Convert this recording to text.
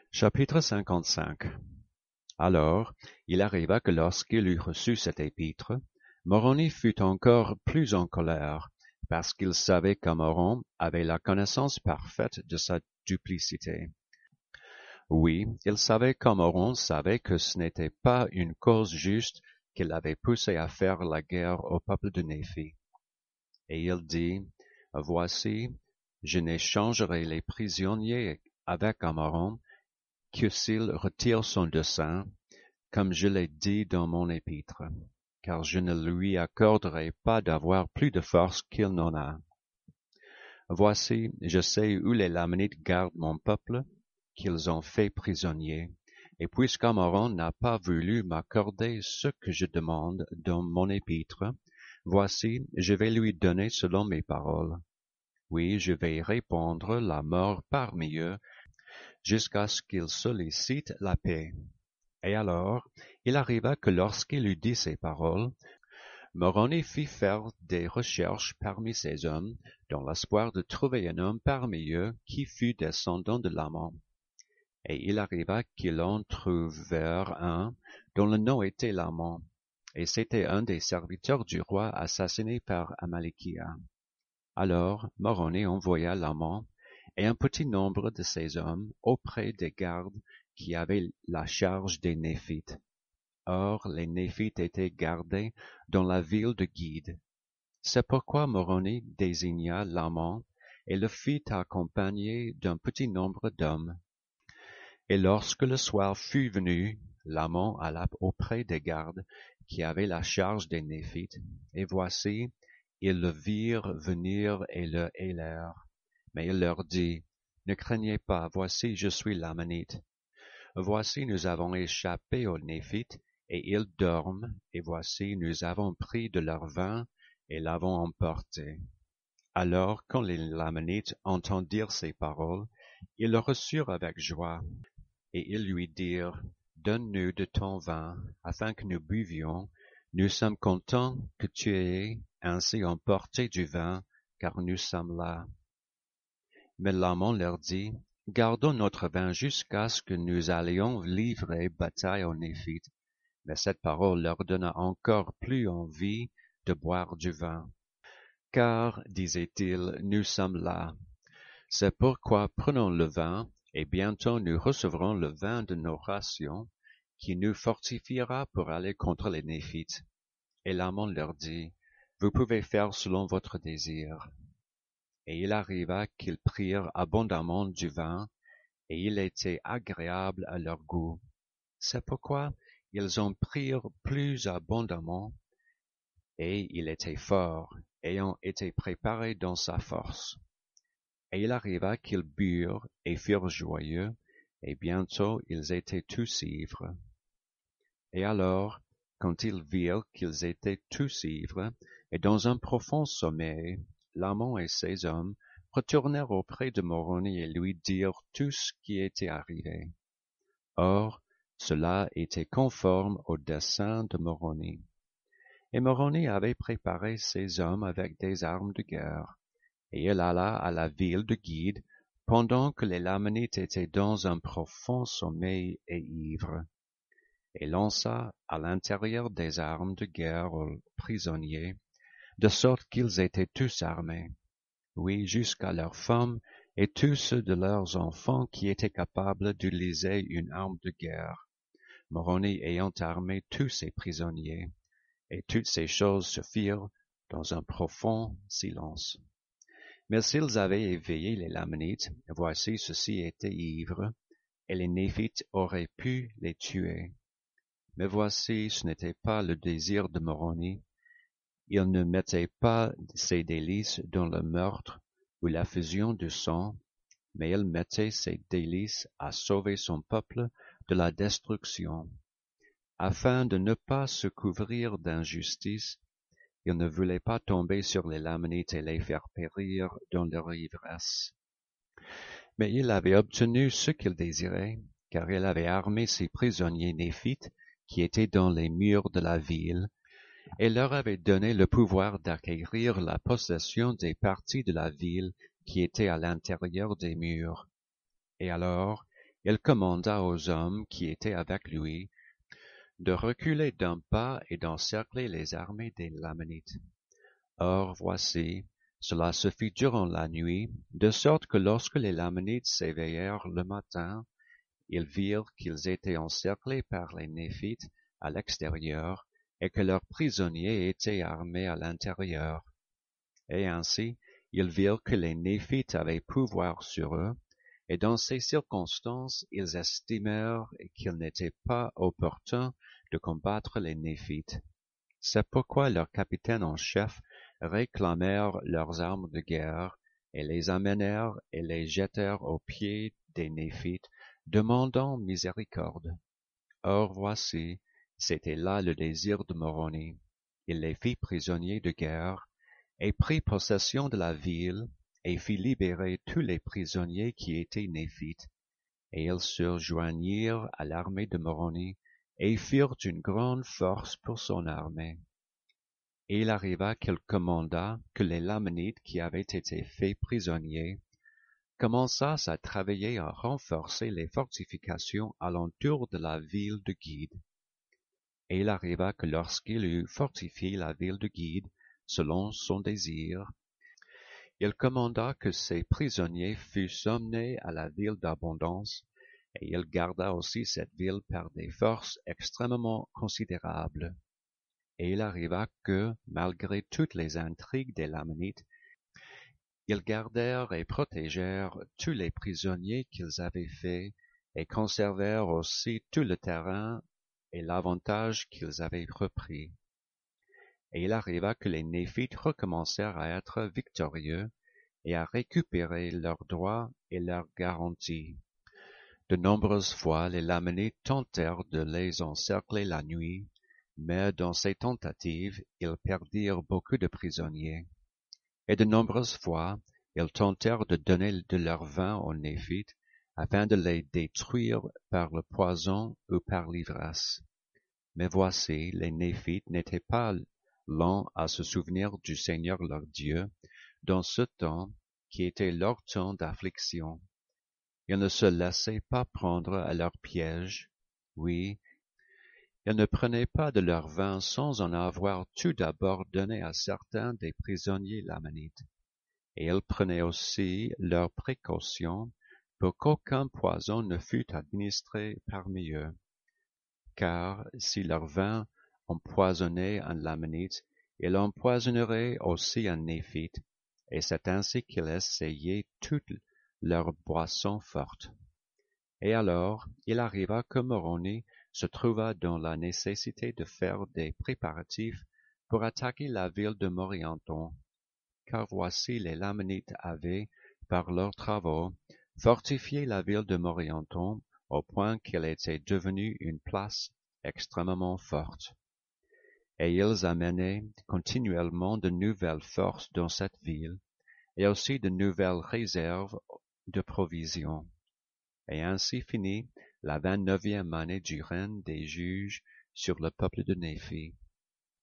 Chapitre 55. Alors, il arriva que lorsqu'il eut reçu cette épître, Moroni fut encore plus en colère, parce qu'il savait qu'Amoron avait la connaissance parfaite de sa duplicité. Oui, il savait qu'Amoron savait que ce n'était pas une cause juste qui l'avait poussé à faire la guerre au peuple de Néphi. Et il dit, Voici, je n'échangerai les prisonniers avec Amoron que s'il retire son dessein, comme je l'ai dit dans mon épître, car je ne lui accorderai pas d'avoir plus de force qu'il n'en a. Voici, je sais où les Lamanites gardent mon peuple, qu'ils ont fait prisonnier, et puisqu'Amoron n'a pas voulu m'accorder ce que je demande dans mon épître, voici, je vais lui donner selon mes paroles. Oui, je vais répandre la mort parmi eux, jusqu'à ce qu'ils sollicitent la paix. Et alors, il arriva que lorsqu'il eut dit ces paroles, Moroni fit faire des recherches parmi ses hommes, dans l'espoir de trouver un homme parmi eux qui fût descendant de Laman. Et il arriva qu'ils en trouvèrent un, dont le nom était Laman, et c'était un des serviteurs du roi assassiné par Amalickia. Alors Moroni envoya Laman et un petit nombre de ses hommes auprès des gardes qui avaient la charge des Néphites. Or, les Néphites étaient gardés dans la ville de Guide. C'est pourquoi Moroni désigna Laman et le fit accompagner d'un petit nombre d'hommes. Et lorsque le soir fut venu, Laman alla auprès des gardes qui avaient la charge des Néphites, et voici, ils le virent venir et le hélèrent. Mais il leur dit, Ne craignez pas, voici je suis Lamanite. Voici nous avons échappé aux Néphites, et ils dorment, et voici nous avons pris de leur vin, et l'avons emporté. Alors, quand les Lamanites entendirent ces paroles, ils le reçurent avec joie, et ils lui dirent, Donne-nous de ton vin, afin que nous buvions. Nous sommes contents que tu aies ainsi emporté du vin, car nous sommes là. Mais Laman leur dit, Gardons notre vin jusqu'à ce que nous allions livrer bataille aux Néphites. Mais cette parole leur donna encore plus envie de boire du vin. Car, disait-il, nous sommes là. C'est pourquoi prenons le vin, et bientôt nous recevrons le vin de nos rations, qui nous fortifiera pour aller contre les Néphites. Et Laman leur dit, Vous pouvez faire selon votre désir. Et il arriva qu'ils prirent abondamment du vin, et il était agréable à leur goût. C'est pourquoi ils en prirent plus abondamment, et il était fort, ayant été préparé dans sa force. Et il arriva qu'ils burent et furent joyeux, et bientôt ils étaient tous ivres. Et alors, quand ils virent qu'ils étaient tous ivres, et dans un profond sommeil, Laman et ses hommes retournèrent auprès de Moroni et lui dirent tout ce qui était arrivé. Or, cela était conforme au dessein de Moroni. Et Moroni avait préparé ses hommes avec des armes de guerre, et il alla à la ville de Guide, pendant que les Lamanites étaient dans un profond sommeil et ivres, et lança à l'intérieur des armes de guerre aux prisonniers, de sorte qu'ils étaient tous armés, oui, jusqu'à leurs femmes et tous ceux de leurs enfants qui étaient capables d'utiliser une arme de guerre, Moroni ayant armé tous ses prisonniers, et toutes ces choses se firent dans un profond silence. Mais s'ils avaient éveillé les Lamanites, voici ceux-ci étaient ivres, et les Néphites auraient pu les tuer. Mais voici, ce n'était pas le désir de Moroni. Il ne mettait pas ses délices dans le meurtre ou la fusion du sang, mais il mettait ses délices à sauver son peuple de la destruction. Afin de ne pas se couvrir d'injustice, il ne voulait pas tomber sur les Lamanites et les faire périr dans leur ivresse. Mais il avait obtenu ce qu'il désirait, car il avait armé ses prisonniers néphites qui étaient dans les murs de la ville, et leur avait donné le pouvoir d'acquérir la possession des parties de la ville qui étaient à l'intérieur des murs. Et alors, il commanda aux hommes qui étaient avec lui de reculer d'un pas et d'encercler les armées des Lamanites. Or voici, cela se fit durant la nuit, de sorte que lorsque les Lamanites s'éveillèrent le matin, ils virent qu'ils étaient encerclés par les Néphites à l'extérieur, et que leurs prisonniers étaient armés à l'intérieur. Et ainsi, ils virent que les Néphites avaient pouvoir sur eux, et dans ces circonstances, ils estimèrent qu'il n'était pas opportun de combattre les Néphites. C'est pourquoi leurs capitaines en chef réclamèrent leurs armes de guerre, et les amenèrent et les jetèrent aux pieds des Néphites, demandant miséricorde. Or voici, c'était là le désir de Moroni. Il les fit prisonniers de guerre, et prit possession de la ville, et fit libérer tous les prisonniers qui étaient Néphites. Et ils se joignirent à l'armée de Moroni, et firent une grande force pour son armée. Et il arriva qu'il commanda que les Lamanites qui avaient été faits prisonniers commençassent à travailler à renforcer les fortifications alentour de la ville de Guide. Et il arriva que lorsqu'il eut fortifié la ville de Guide, selon son désir, il commanda que ses prisonniers fussent emmenés à la ville d'Abondance, et il garda aussi cette ville par des forces extrêmement considérables. Et il arriva que, malgré toutes les intrigues des Lamanites, ils gardèrent et protégèrent tous les prisonniers qu'ils avaient faits, et conservèrent aussi tout le terrain et l'avantage qu'ils avaient repris. Et il arriva que les Néphites recommencèrent à être victorieux et à récupérer leurs droits et leurs garanties. De nombreuses fois, les Lamanites tentèrent de les encercler la nuit, mais dans ces tentatives, ils perdirent beaucoup de prisonniers. Et de nombreuses fois, ils tentèrent de donner de leur vin aux Néphites, afin de les détruire par le poison ou par l'ivresse. Mais voici, les Néphites n'étaient pas lents à se souvenir du Seigneur leur Dieu, dans ce temps qui était leur temps d'affliction. Ils ne se laissaient pas prendre à leur piège. Oui, ils ne prenaient pas de leur vin sans en avoir tout d'abord donné à certains des prisonniers lamanites. Et ils prenaient aussi leurs précautions pour qu'aucun poison ne fût administré parmi eux. Car si leur vin empoisonnait un lamanite, il empoisonnerait aussi un néphite, et c'est ainsi qu'ils essayaient toutes leurs boissons fortes. Et alors, il arriva que Moroni se trouva dans la nécessité de faire des préparatifs pour attaquer la ville de Morianton, car voici les Lamanites avaient, par leurs travaux, fortifié la ville de Morianton au point qu'elle était devenue une place extrêmement forte. Et ils amenaient continuellement de nouvelles forces dans cette ville, et aussi de nouvelles réserves de provisions. Et ainsi finit la 29e année du règne des juges sur le peuple de Néphi.